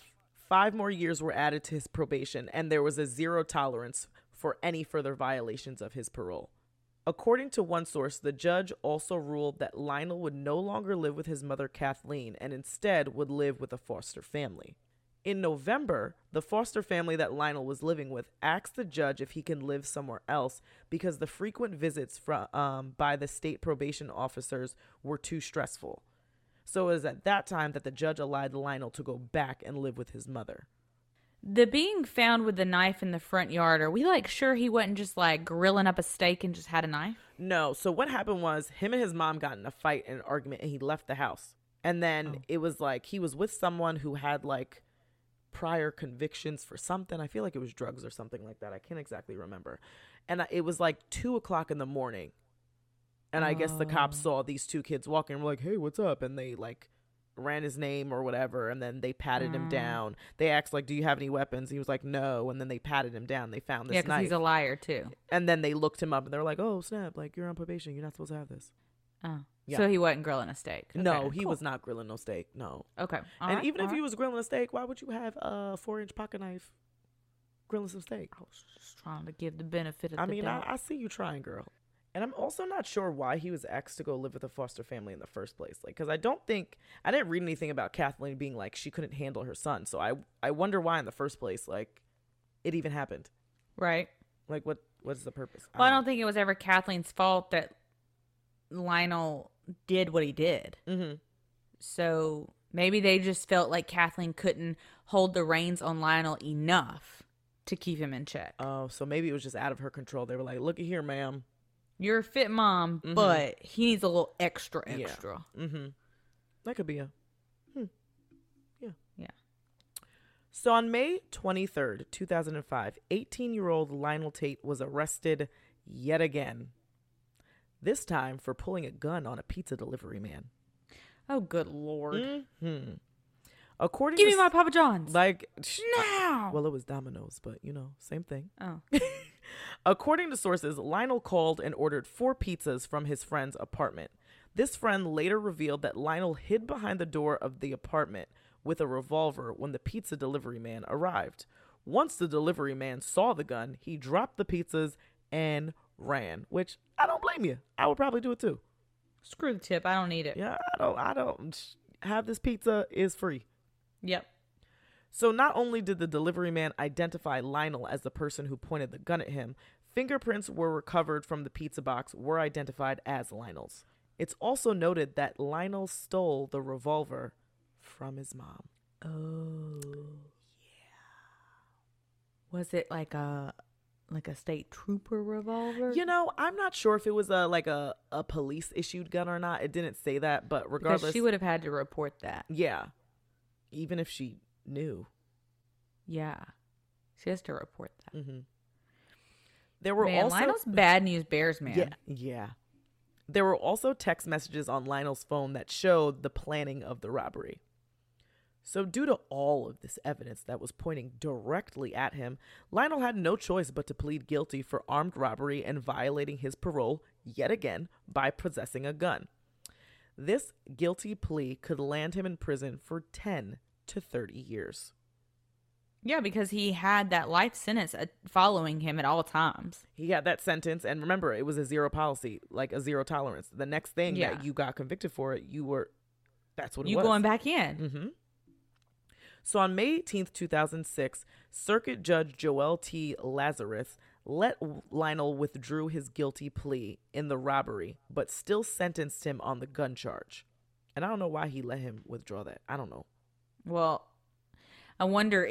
5 more years were added to his probation, and there was a zero tolerance for any further violations of his parole. According to one source, the judge also ruled that Lionel would no longer live with his mother, Kathleen, and instead would live with a foster family. In November, the foster family that Lionel was living with asked the judge if he can live somewhere else because the frequent visits by the state probation officers were too stressful. So it was at that time that the judge allowed Lionel to go back and live with his mother. The being found with the knife in the front yard, are we sure he wasn't just grilling up a steak and just had a knife? No. So what happened was him and his mom got in a fight and an argument, and he left the house. And then it was he was with someone who had prior convictions for something. I feel like it was drugs or something like that. I can't exactly remember. And it was 2:00 in the morning. And I guess the cops saw these two kids walking and were like, hey, what's up? And they ran his name or whatever. And then they patted him down. They asked do you have any weapons? He was like, no. And then they patted him down. They found this knife. Yeah, because he's a liar too. And then they looked him up and they were like, oh, snap. You're on probation. You're not supposed to have this. Oh. Yeah. So he wasn't grilling a steak. Okay, no, he cool. was not grilling no steak. No. Okay. And even if he was grilling a steak, why would you have a 4-inch pocket knife grilling some steak? I was just trying to give the benefit of the doubt. I see you trying, girl. And I'm also not sure why he was asked to go live with a foster family in the first place. Because I didn't read anything about Kathleen being she couldn't handle her son. So I wonder why in the first place, it even happened. Right. What's the purpose? Well, I don't think it was ever Kathleen's fault that Lionel did what he did. Mm-hmm. So maybe they just felt like Kathleen couldn't hold the reins on Lionel enough to keep him in check. Oh, so maybe it was just out of her control. They were like, look at here, ma'am. You're a fit mom, but he needs a little extra. Yeah. Mm-hmm. That could be Yeah. So on May 23rd, 2005, 18-year-old Lionel Tate was arrested yet again. This time for pulling a gun on a pizza delivery man. Oh, good Lord. Mm-hmm. Give me my Papa John's. Now. Well, it was Domino's, but, same thing. Oh. According to sources, Lionel called and ordered 4 pizzas from his friend's apartment. This friend later revealed that Lionel hid behind the door of the apartment with a revolver when the pizza delivery man arrived. Once the delivery man saw the gun, he dropped the pizzas and ran, which I don't blame you. I would probably do it too. Screw the tip. I don't need it. Yeah, I don't have this pizza is free. Yep. So not only did the delivery man identify Lionel as the person who pointed the gun at him, fingerprints were recovered from the pizza box were identified as Lionel's. It's also noted that Lionel stole the revolver from his mom. Oh. Yeah. Was it like a state trooper revolver? I'm not sure if it was a police issued gun or not. It didn't say that, but regardless, because she would have had to report that. Yeah. Even if she knew. Yeah. She has to report that. Mm-hmm. There were also Lionel's bad news bears, man. Yeah. There were also text messages on Lionel's phone that showed the planning of the robbery. So due to all of this evidence that was pointing directly at him, Lionel had no choice but to plead guilty for armed robbery and violating his parole yet again by possessing a gun. This guilty plea could land him in prison for 10 to 30 years. Yeah, because he had that life sentence following him at all times. He had that sentence, and remember, it was a zero policy, a zero tolerance. The next thing that you got convicted for, that's what it was. You going back in. Mm-hmm. So on May 18th, 2006, Circuit Judge Joel T. Lazarus let Lionel withdrew his guilty plea in the robbery, but still sentenced him on the gun charge. And I don't know why he let him withdraw that. I don't know. Well, I wonder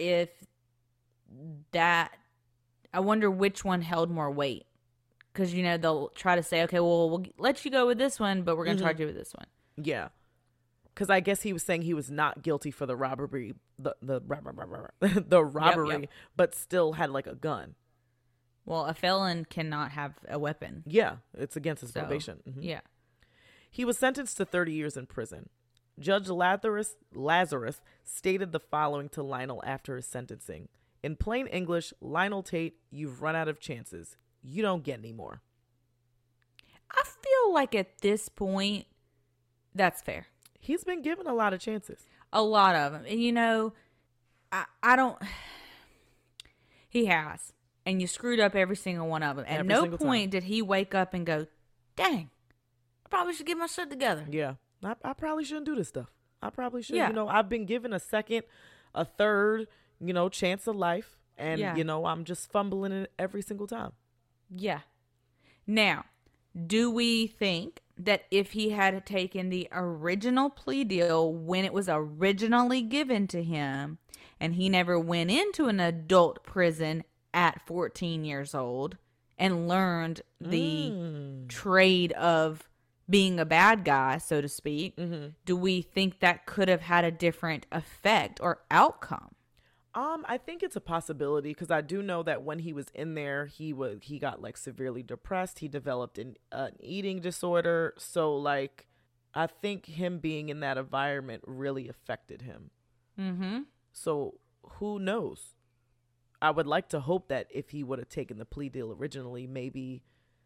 which one held more weight. Because, they'll try to say, okay, well, we'll let you go with this one, but we're going to charge you with this one. Yeah. Because I guess he was saying he was not guilty for the robbery, the robbery, Yep. but still had a gun. Well, a felon cannot have a weapon. Yeah, it's against his probation. Mm-hmm. Yeah. He was sentenced to 30 years in prison. Judge Lazarus stated the following to Lionel after his sentencing. In plain English, Lionel Tate, you've run out of chances. You don't get any more. I feel like at this point, that's fair. He's been given a lot of chances. A lot of them. And, I don't. He has, and you screwed up every single one of them. At Every no single point time. did he wake up and go, "Dang, I probably should get my shit together." Yeah. I probably shouldn't do this stuff. I probably should. Yeah. You know, I've been given a second, a third, chance of life. And, Yeah. I'm just fumbling it every single time. Yeah. Now, do we think that if he had taken the original plea deal when it was originally given to him, and he never went into an adult prison at 14 years old and learned the trade of being a bad guy, so to speak, do we think that could have had a different effect or outcome? I think it's a possibility because I do know that when he was in there, he got like severely depressed. He developed an eating disorder. So like, I think him being in that environment really affected him. Mm-hmm. So who knows? I would like to hope that if he would have taken the plea deal originally, maybe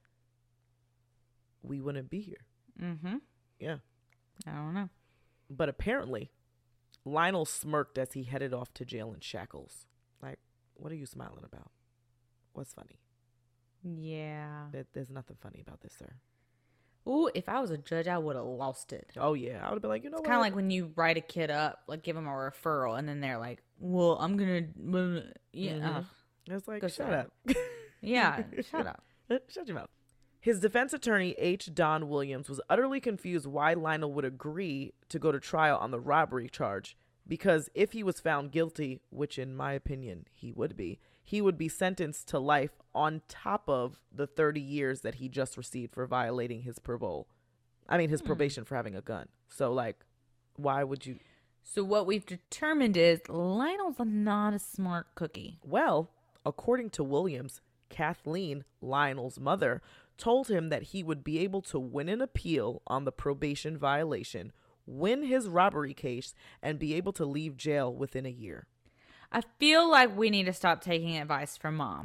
we wouldn't be here. Mm-hmm. Yeah. I don't know. But apparently, Lionel smirked as he headed off to jail in shackles. Like, what are you smiling about? What's funny? Yeah. There's nothing funny about this, sir. Ooh, if I was a judge, I would have lost it. Oh, yeah. I would have been like, you know It's what? kind of like when you write a kid up, like give them a referral, and then they're like, "Well, I'm gonna, yeah, Mhm. It's like, Go shut shut up. yeah, shut up." Shut your mouth. His defense attorney, H. Don Williams, was utterly confused why Lionel would agree to go to trial on the robbery charge, because if he was found guilty, which in my opinion he would be sentenced to life on top of the 30 years that he just received for violating his his probation for having a gun. So, like, why would you? So what we've determined is Lionel's not a smart cookie. Well, according to Williams, Kathleen, Lionel's mother, told him that he would be able to win an appeal on the probation violation, win his robbery case, and be able to leave jail within a year. I feel like we need to stop taking advice from Mom.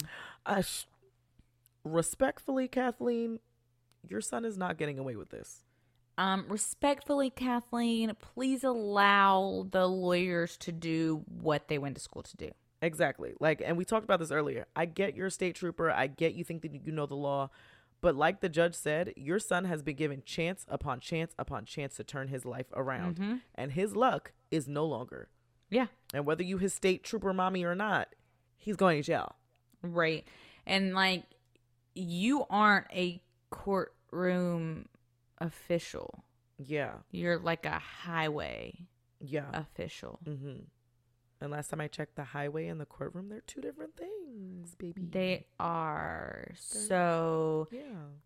Respectfully, Kathleen, your son is not getting away with this. Respectfully, Kathleen, please allow the lawyers to do what they went to school to do. Exactly. Like, and we talked about this earlier. I get you're a state trooper. I get you think that you know the law. But like the judge said, your son has been given chance upon chance upon chance to turn his life around. And his luck is no longer. Yeah. And whether you his state trooper mommy or not, he's going to jail. Right. And like, you aren't a courtroom official. Yeah. You're like a highway Yeah. official. Mm-hmm. And last time I checked, the highway and the courtroom, they're two different things, baby. They are. So Yeah.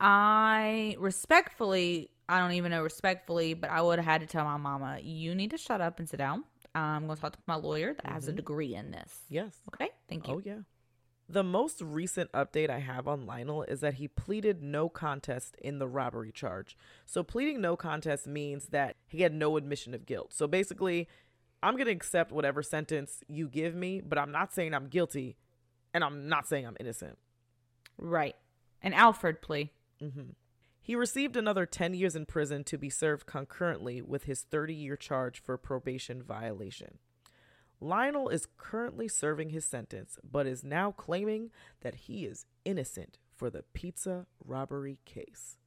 I don't even know respectfully, but I would have had to tell my mama, you need to shut up and sit down. I'm going to talk to my lawyer that has a degree in this. Yes. Okay? Thank you. Oh, yeah. The most recent update I have on Lionel is that he pleaded no contest in the robbery charge. So pleading no contest means that he had no admission of guilt. So basically, I'm going to accept whatever sentence you give me, but I'm not saying I'm guilty, and I'm not saying I'm innocent. Right. An Alfred plea. Mm-hmm. He received another 10 years in prison to be served concurrently with his 30-year charge for probation violation. Lionel is currently serving his sentence, but is now claiming that he is innocent for the pizza robbery case.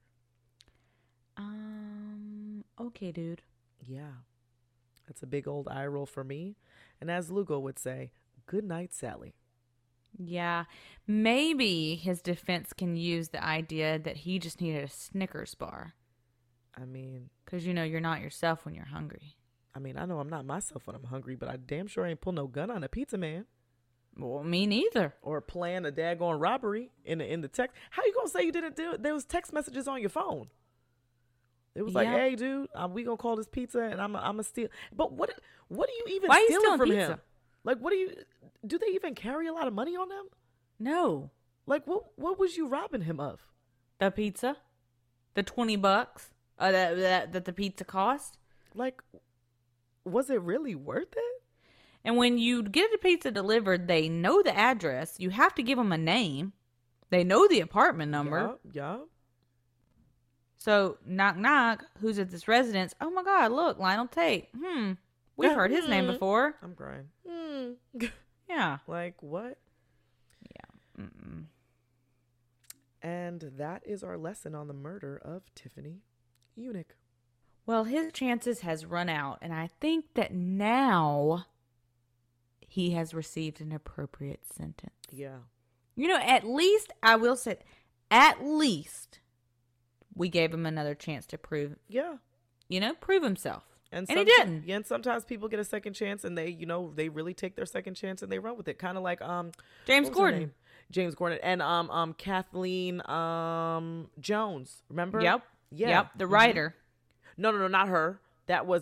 Okay, dude. Yeah. That's a big old eye roll for me. And as Lugo would say, good night, Sally. Yeah. Maybe his defense can use the idea that he just needed a Snickers bar. I mean, Because, you're not yourself when you're hungry. I know I'm not myself when I'm hungry, but I damn sure ain't pull no gun on a pizza man. Well, me neither. Or plan a daggone robbery in the text. How you gonna say you didn't do it? There was text messages on your phone. It was like, Yeah. hey, dude, we gonna call this pizza and I'm gonna steal. But what are you even Why are you stealing stealing from pizza? him? Like, do they even carry a lot of money on them? No. Like, what was you robbing him of? The pizza? The $20 that the pizza cost? Like, was it really worth it? And when you get a pizza delivered, they know the address. You have to give them a name. They know the apartment number. Yeah. So, knock, knock, who's at this residence? Oh my God, look, Lionel Tate. We've heard his name before. I'm crying. Yeah. Like, what? Yeah. Mm-mm. And that is our lesson on the murder of Tiffany Eunuch. Well, his chances has run out, and I think that now he has received an appropriate sentence. Yeah. At least, I will say, at least we gave him another chance to prove himself. And he didn't. Yeah, and sometimes people get a second chance and they, they really take their second chance and they run with it. Kind of like James Corden. James Corden and Kathleen Jones. Remember? Yep. Yeah. Yep. The writer. No, not her. That was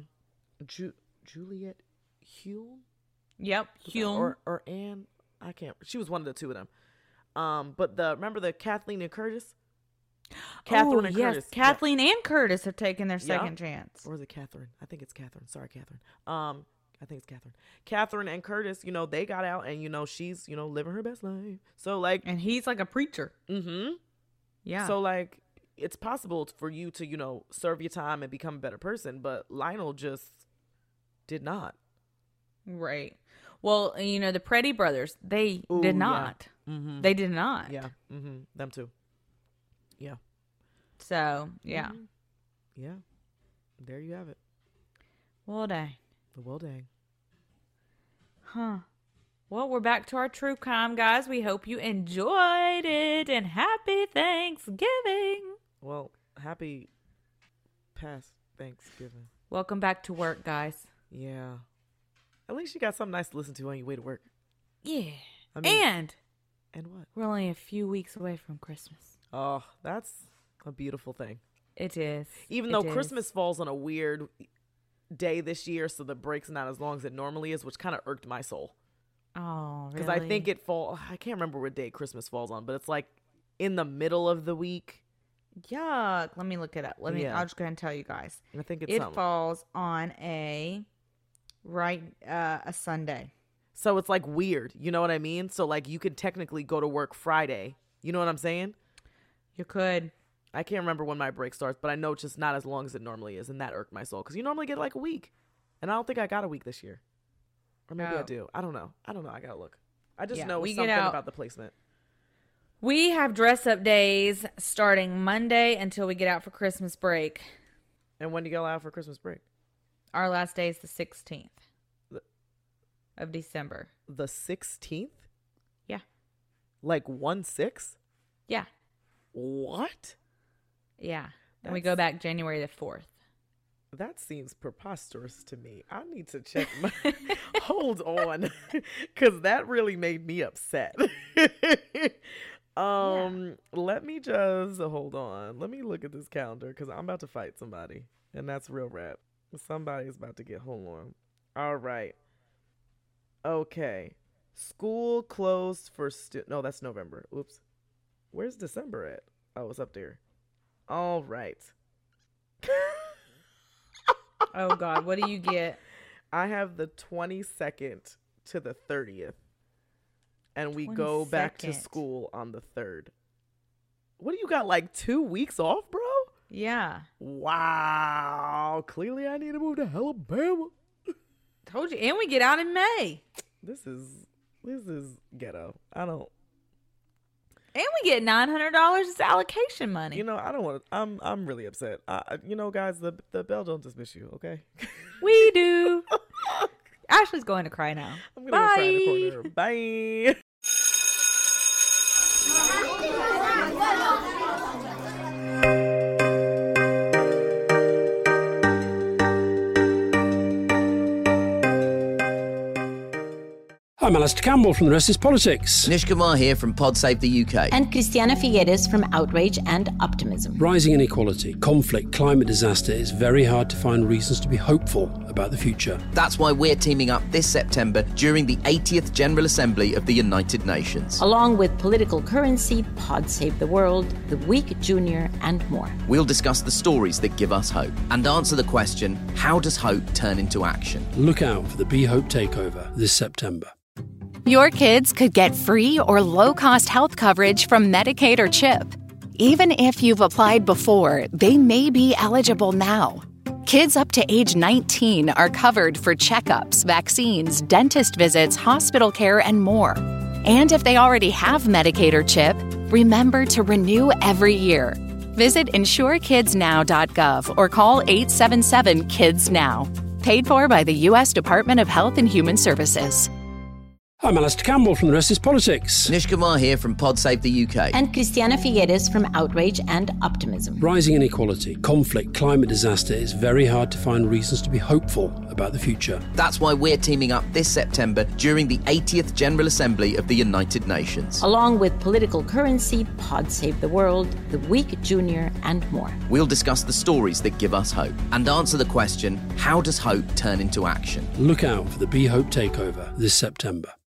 Juliet Hume. Yep. Hume or Anne. I can't. She was one of the two of them. But remember the Kathleen and Curtis. Catherine and Curtis. Kathleen and Curtis have taken their second chance. Or is it Catherine? I think it's Catherine. Sorry, Catherine. I think it's Catherine. Catherine and Curtis, they got out and, she's, living her best life. So, like. And he's like a preacher. Mm-hmm. Yeah. So, like, it's possible for you to, serve your time and become a better person. But Lionel just did not. Right. Well, the Preddy brothers, they did not. Yeah. Mm-hmm. They did not. Yeah. Mm-hmm. Them too. Yeah. So, yeah. Mm-hmm. Yeah. There you have it. Well, dang. Well, dang. Huh. Well, we're back to our true crime, guys. We hope you enjoyed it, and happy Thanksgiving. Well, happy past Thanksgiving. Welcome back to work, guys. Yeah. At least you got something nice to listen to on your way to work. Yeah. I mean, and what? We're only a few weeks away from Christmas. Oh, that's a beautiful thing. It is. Even though Christmas falls on a weird day this year, so the break's not as long as it normally is, which kind of irked my soul. Oh, really? Because I think I can't remember what day Christmas falls on, but it's like in the middle of the week. Yuck. Let me look it up. I'll just go ahead and tell you guys. I think it falls on a Sunday. So it's like weird. You know what I mean? So like you could technically go to work Friday. You know what I'm saying? You could. I can't remember when my break starts, but I know it's just not as long as it normally is, and that irked my soul because you normally get like a week, and I don't think I got a week this year, or maybe I do. I don't know. I gotta look. I just know something about the placement. We have dress up days starting Monday until we get out for Christmas break. And when do you go out for Christmas break? Our last day is the 16th of December. The 16th? Yeah. Like 1/6? Yeah. What? Yeah. And we go back January the 4th. That seems preposterous to me. I need to check my... Hold on. Because that really made me upset. Let me just... Hold on. Let me look at this calendar because I'm about to fight somebody. And that's real rap. Somebody's about to get... Hold on. All right. Okay. School closed for... No, that's November. Oops. Where's December at? Oh, it's up there. All right. Oh, God. What do you get? I have the 22nd to the 30th. And we 22nd. Go back to school on the 3rd. What do you got, like 2 weeks off, bro? Yeah. Wow. Clearly I need to move to Alabama. Told you. And we get out in May. This is ghetto. I don't. And we get $900 as allocation money. I don't want to. I'm really upset. Guys, the bell don't dismiss you, okay? We do. Ashley's going to cry now. I'm going to go cry in the corner. Bye. I'm Alistair Campbell from The Rest is Politics. Nish Kumar here from Pod Save the UK. And Christiana Figueres from Outrage and Optimism. Rising inequality, conflict, climate disaster, it's very hard to find reasons to be hopeful about the future. That's why we're teaming up this September during the 80th General Assembly of the United Nations. Along with Political Currency, Pod Save the World, The Week Junior, and more. We'll discuss the stories that give us hope and answer the question, how does hope turn into action? Look out for the Be Hope Takeover this September. Your kids could get free or low-cost health coverage from Medicaid or CHIP. Even if you've applied before, they may be eligible now. Kids up to age 19 are covered for checkups, vaccines, dentist visits, hospital care, and more. And if they already have Medicaid or CHIP, remember to renew every year. Visit insurekidsnow.gov or call 877-KIDS-NOW. Paid for by the U.S. Department of Health and Human Services. I'm Alistair Campbell from The Rest is Politics. Nish Kumar here from Pod Save the UK. And Christiana Figueres from Outrage and Optimism. Rising inequality, conflict, climate disaster, it's very hard to find reasons to be hopeful about the future. That's why we're teaming up this September during the 80th General Assembly of the United Nations. Along with Political Currency, Pod Save the World, The Week Junior, and more. We'll discuss the stories that give us hope and answer the question, how does hope turn into action? Look out for the Be Hope Takeover this September.